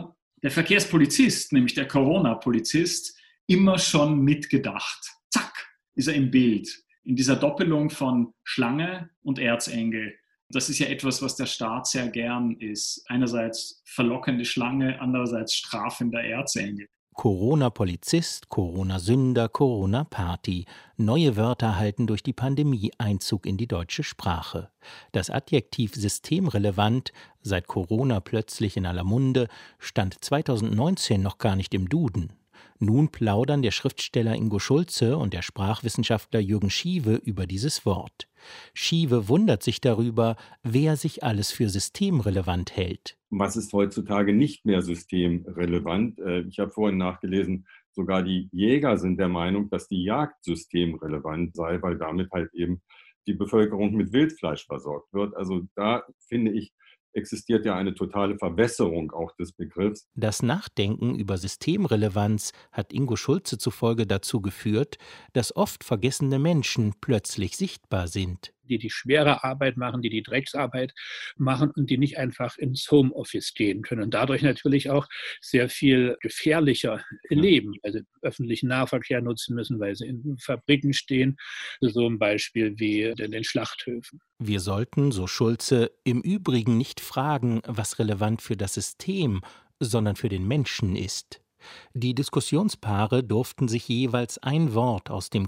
der Verkehrspolizist, nämlich der Corona-Polizist, immer schon mitgedacht. Zack, ist er im Bild. In dieser Doppelung von Schlange und Erzengel. Das ist ja etwas, was der Staat sehr gern ist. Einerseits verlockende Schlange, andererseits strafender Erzengel. Corona-Polizist, Corona-Sünder, Corona-Party. Neue Wörter halten durch die Pandemie Einzug in die deutsche Sprache. Das Adjektiv systemrelevant, seit Corona plötzlich in aller Munde, stand 2019 noch gar nicht im Duden. Nun plaudern der Schriftsteller Ingo Schulze und der Sprachwissenschaftler Jürgen Schiewe über dieses Wort. Schiewe wundert sich darüber, wer sich alles für systemrelevant hält. Was ist heutzutage nicht mehr systemrelevant? Ich habe vorhin nachgelesen, sogar die Jäger sind der Meinung, dass die Jagd systemrelevant sei, weil damit halt eben die Bevölkerung mit Wildfleisch versorgt wird. Also da finde ich, existiert ja eine totale Verwässerung auch des Begriffs. Das Nachdenken über Systemrelevanz hat Ingo Schulze zufolge dazu geführt, dass oft vergessene Menschen plötzlich sichtbar sind. Die schwere Arbeit machen, die Drecksarbeit machen und die nicht einfach ins Homeoffice gehen können. Und dadurch natürlich auch sehr viel gefährlicher leben, weil sie öffentlichen Nahverkehr nutzen müssen, weil sie in Fabriken stehen, so ein Beispiel wie in den Schlachthöfen. Wir sollten, so Schulze, im Übrigen nicht fragen, was relevant für das System, sondern für den Menschen ist. Die Diskussionspaare durften sich jeweils ein Wort aus dem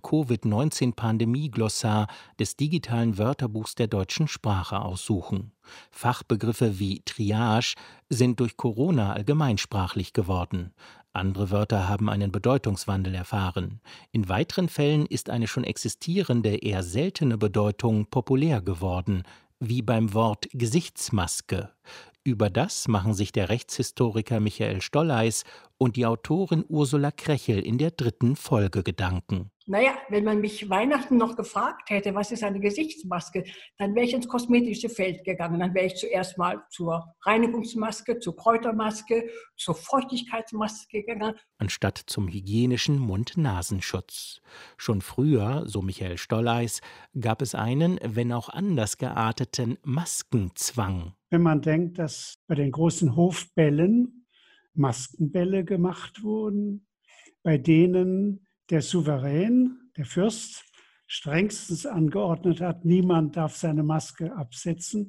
Covid-19-Pandemie-Glossar des digitalen Wörterbuchs der deutschen Sprache aussuchen. Fachbegriffe wie Triage sind durch Corona allgemeinsprachlich geworden. Andere Wörter haben einen Bedeutungswandel erfahren. In weiteren Fällen ist eine schon existierende, eher seltene Bedeutung populär geworden, wie beim Wort Gesichtsmaske. Über das machen sich der Rechtshistoriker Michael Stolleis und die Autorin Ursula Krechel in der 3. Folge Gedanken. Naja, wenn man mich Weihnachten noch gefragt hätte, was ist eine Gesichtsmaske, dann wäre ich ins kosmetische Feld gegangen. Dann wäre ich zuerst mal zur Reinigungsmaske, zur Kräutermaske, zur Feuchtigkeitsmaske gegangen. Anstatt zum hygienischen Mund-Nasenschutz. Schon früher, so Michael Stolleis, gab es einen, wenn auch anders gearteten, Maskenzwang. Wenn man denkt, dass bei den großen Hofbällen Maskenbälle gemacht wurden, bei denen der Souverän, der Fürst, strengstens angeordnet hat, niemand darf seine Maske absetzen,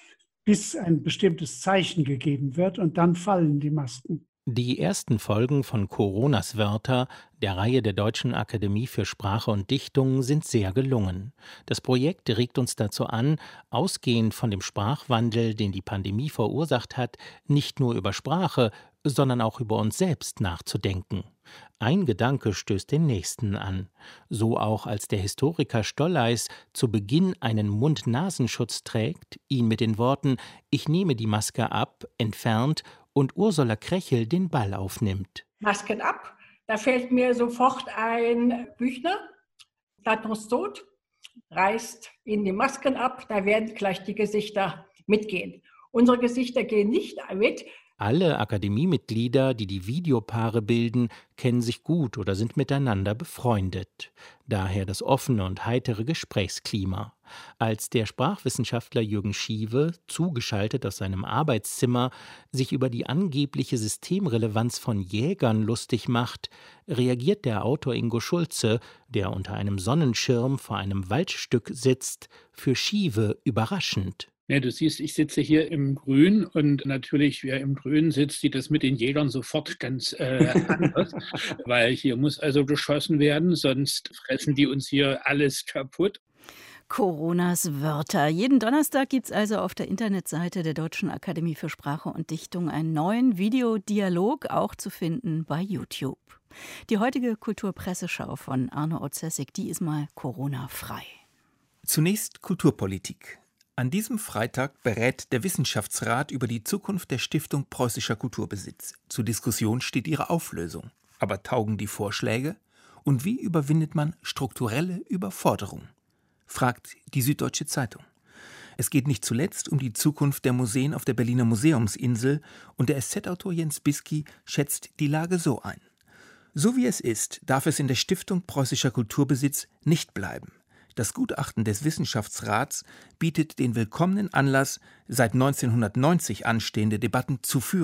bis ein bestimmtes Zeichen gegeben wird und dann fallen die Masken. Die ersten Folgen von Coronas Wörter, der Reihe der Deutschen Akademie für Sprache und Dichtung, sind sehr gelungen. Das Projekt regt uns dazu an, ausgehend von dem Sprachwandel, den die Pandemie verursacht hat, nicht nur über Sprache, sondern auch über uns selbst nachzudenken. Ein Gedanke stößt den nächsten an. So auch als der Historiker Stolleis zu Beginn einen Mund-Nasenschutz trägt, ihn mit den Worten »Ich nehme die Maske ab« entfernt und Ursula Krechel den Ball aufnimmt. Masken ab, da fällt mir sofort ein Büchner, Platons Tod, reißt ihnen die Masken ab, da werden gleich die Gesichter mitgehen. Unsere Gesichter gehen nicht mit. Alle Akademiemitglieder, die die Videopaare bilden, kennen sich gut oder sind miteinander befreundet. Daher das offene und heitere Gesprächsklima. Als der Sprachwissenschaftler Jürgen Schiewe, zugeschaltet aus seinem Arbeitszimmer, sich über die angebliche Systemrelevanz von Jägern lustig macht, reagiert der Autor Ingo Schulze, der unter einem Sonnenschirm vor einem Waldstück sitzt, für Schiewe überraschend. Ja, du siehst, ich sitze hier im Grün und natürlich, wer im Grün sitzt, sieht das mit den Jägern sofort ganz anders, weil hier muss also geschossen werden, sonst fressen die uns hier alles kaputt. Coronas Wörter. Jeden Donnerstag gibt es also auf der Internetseite der Deutschen Akademie für Sprache und Dichtung einen neuen Videodialog, auch zu finden bei YouTube. Die heutige Kulturpresseschau von Arno Otzessig, die ist mal Corona-frei. Zunächst Kulturpolitik. An diesem Freitag berät der Wissenschaftsrat über die Zukunft der Stiftung Preußischer Kulturbesitz. Zur Diskussion steht ihre Auflösung. Aber taugen die Vorschläge? Und wie überwindet man strukturelle Überforderung? Fragt die Süddeutsche Zeitung. Es geht nicht zuletzt um die Zukunft der Museen auf der Berliner Museumsinsel und der SZ-Autor Jens Bisky schätzt die Lage so ein. So wie es ist, darf es in der Stiftung Preußischer Kulturbesitz nicht bleiben. Das Gutachten des Wissenschaftsrats bietet den willkommenen Anlass, seit 1990 anstehende Debatten zu führen.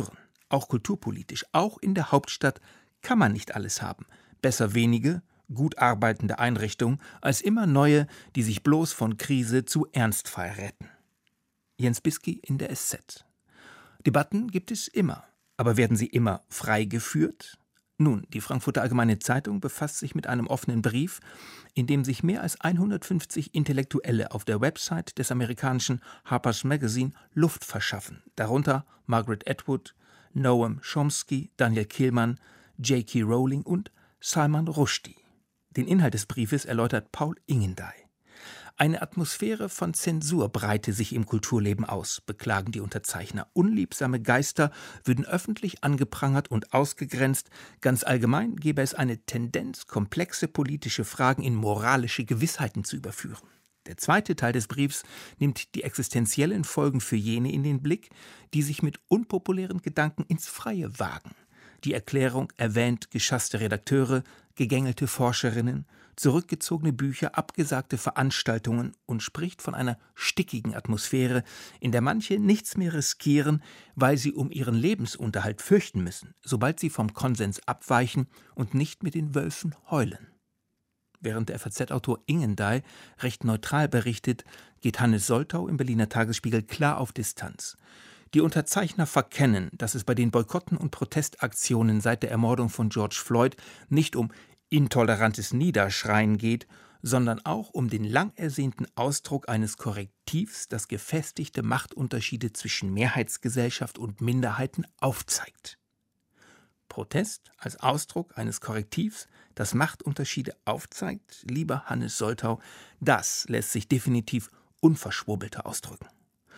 auch kulturpolitisch, auch in der Hauptstadt kann man nicht alles haben. Besser wenige, gut arbeitende Einrichtungen, als immer neue, die sich bloß von Krise zu Ernstfall retten. Jens Bisky in der SZ. Debatten gibt es immer, aber werden sie immer frei geführt? Nun, die Frankfurter Allgemeine Zeitung befasst sich mit einem offenen Brief, in dem sich mehr als 150 Intellektuelle auf der Website des amerikanischen Harper's Magazine Luft verschaffen, darunter Margaret Atwood, Noam Chomsky, Daniel Kehlmann, J.K. Rowling und Salman Rushdie. Den Inhalt des Briefes erläutert Paul Ingendey. Eine Atmosphäre von Zensur breite sich im Kulturleben aus, beklagen die Unterzeichner. Unliebsame Geister würden öffentlich angeprangert und ausgegrenzt. Ganz allgemein gäbe es eine Tendenz, komplexe politische Fragen in moralische Gewissheiten zu überführen. Der zweite Teil des Briefs nimmt die existenziellen Folgen für jene in den Blick, die sich mit unpopulären Gedanken ins Freie wagen. Die Erklärung erwähnt geschasste Redakteure, gegängelte Forscherinnen, zurückgezogene Bücher, abgesagte Veranstaltungen und spricht von einer stickigen Atmosphäre, in der manche nichts mehr riskieren, weil sie um ihren Lebensunterhalt fürchten müssen, sobald sie vom Konsens abweichen und nicht mit den Wölfen heulen. Während der FAZ-Autor Ingendey recht neutral berichtet, geht Hannes Soltau im Berliner Tagesspiegel klar auf Distanz. Die Unterzeichner verkennen, dass es bei den Boykotten und Protestaktionen seit der Ermordung von George Floyd nicht um intolerantes Niederschreien geht, sondern auch um den lang ersehnten Ausdruck eines Korrektivs, das gefestigte Machtunterschiede zwischen Mehrheitsgesellschaft und Minderheiten aufzeigt. Protest als Ausdruck eines Korrektivs, das Machtunterschiede aufzeigt, lieber Hannes Soltau, das lässt sich definitiv unverschwurbelter ausdrücken.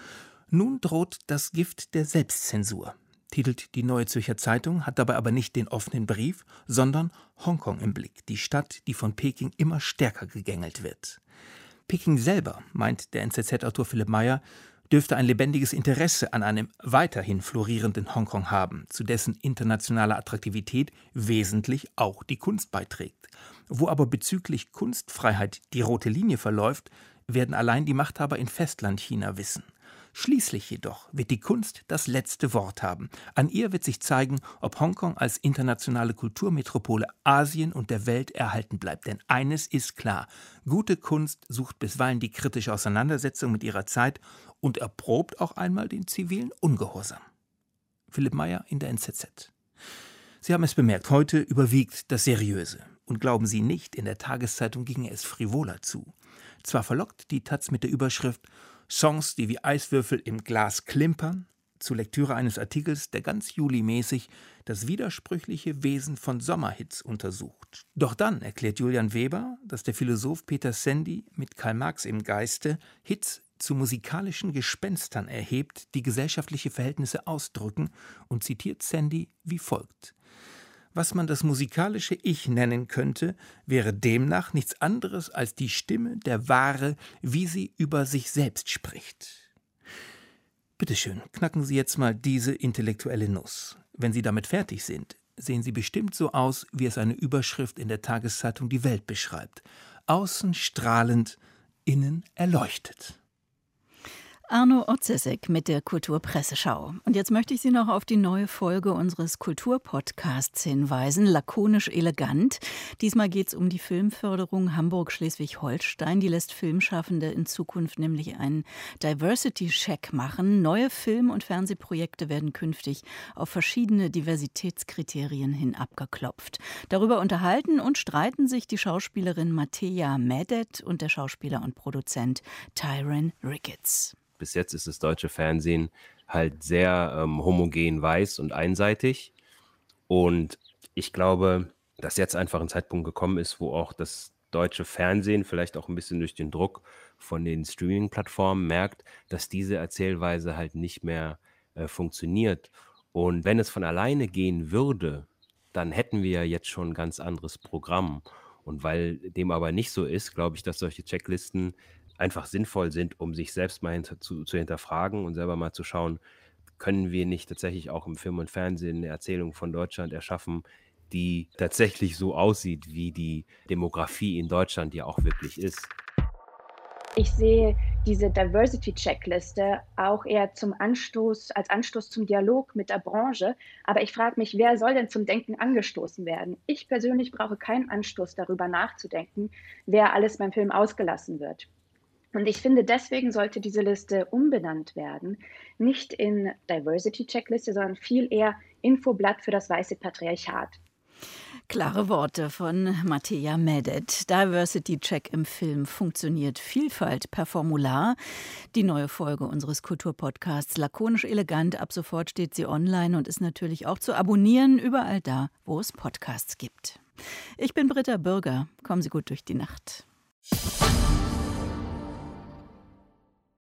Nun droht das Gift der Selbstzensur, titelt die Neue Zürcher Zeitung, hat dabei aber nicht den offenen Brief, sondern Hongkong im Blick, die Stadt, die von Peking immer stärker gegängelt wird. Peking selber, meint der NZZ-Autor Philipp Meyer, dürfte ein lebendiges Interesse an einem weiterhin florierenden Hongkong haben, zu dessen internationaler Attraktivität wesentlich auch die Kunst beiträgt. Wo aber bezüglich Kunstfreiheit die rote Linie verläuft, werden allein die Machthaber in Festlandchina wissen. Schließlich jedoch wird die Kunst das letzte Wort haben. An ihr wird sich zeigen, ob Hongkong als internationale Kulturmetropole Asien und der Welt erhalten bleibt. Denn eines ist klar: Gute Kunst sucht bisweilen die kritische Auseinandersetzung mit ihrer Zeit und erprobt auch einmal den zivilen Ungehorsam. Philipp Meyer in der NZZ. Sie haben es bemerkt, heute überwiegt das Seriöse. Und glauben Sie nicht, in der Tageszeitung ginge es frivoler zu. Zwar verlockt die taz mit der Überschrift Songs, die wie Eiswürfel im Glas klimpern, zur Lektüre eines Artikels, der ganz julimäßig das widersprüchliche Wesen von Sommerhits untersucht. Doch dann erklärt Julian Weber, dass der Philosoph Peter Sandy mit Karl Marx im Geiste Hits zu musikalischen Gespenstern erhebt, die gesellschaftliche Verhältnisse ausdrücken, und zitiert Sandy wie folgt: Was man das musikalische Ich nennen könnte, wäre demnach nichts anderes als die Stimme der Ware, wie sie über sich selbst spricht. Bitte schön, knacken Sie jetzt mal diese intellektuelle Nuss. Wenn Sie damit fertig sind, sehen Sie bestimmt so aus, wie es eine Überschrift in der Tageszeitung Die Welt beschreibt. Außen strahlend, innen erleuchtet. Arno Otzesek mit der Kulturpresseschau. Und jetzt möchte ich Sie noch auf die neue Folge unseres Kulturpodcasts hinweisen, lakonisch elegant. Diesmal geht es um die Filmförderung Hamburg-Schleswig-Holstein. Die lässt Filmschaffende in Zukunft nämlich einen Diversity-Check machen. Neue Film- und Fernsehprojekte werden künftig auf verschiedene Diversitätskriterien hin abgeklopft. Darüber unterhalten und streiten sich die Schauspielerin Mattea Medet und der Schauspieler und Produzent Tyron Ricketts. Bis jetzt ist das deutsche Fernsehen halt sehr homogen weiß und einseitig. Und ich glaube, dass jetzt einfach ein Zeitpunkt gekommen ist, wo auch das deutsche Fernsehen, vielleicht auch ein bisschen durch den Druck von den Streaming-Plattformen, merkt, dass diese Erzählweise halt nicht mehr funktioniert. Und wenn es von alleine gehen würde, dann hätten wir ja jetzt schon ein ganz anderes Programm. Und weil dem aber nicht so ist, glaube ich, dass solche Checklisten einfach sinnvoll sind, um sich selbst mal zu hinterfragen und selber mal zu schauen, können wir nicht tatsächlich auch im Film und Fernsehen eine Erzählung von Deutschland erschaffen, die tatsächlich so aussieht, wie die Demografie in Deutschland ja auch wirklich ist. Ich sehe diese Diversity-Checkliste auch eher als Anstoß zum Dialog mit der Branche. Aber ich frage mich, wer soll denn zum Denken angestoßen werden? Ich persönlich brauche keinen Anstoß, darüber nachzudenken, wer alles beim Film ausgelassen wird. Und ich finde, deswegen sollte diese Liste umbenannt werden. Nicht in Diversity-Checkliste, sondern viel eher Infoblatt für das weiße Patriarchat. Klare Worte von Mattea Medet. Diversity Check im Film funktioniert Vielfalt per Formular. Die neue Folge unseres Kulturpodcasts lakonisch elegant. Ab sofort steht sie online und ist natürlich auch zu abonnieren, überall da, wo es Podcasts gibt. Ich bin Britta Bürger. Kommen Sie gut durch die Nacht.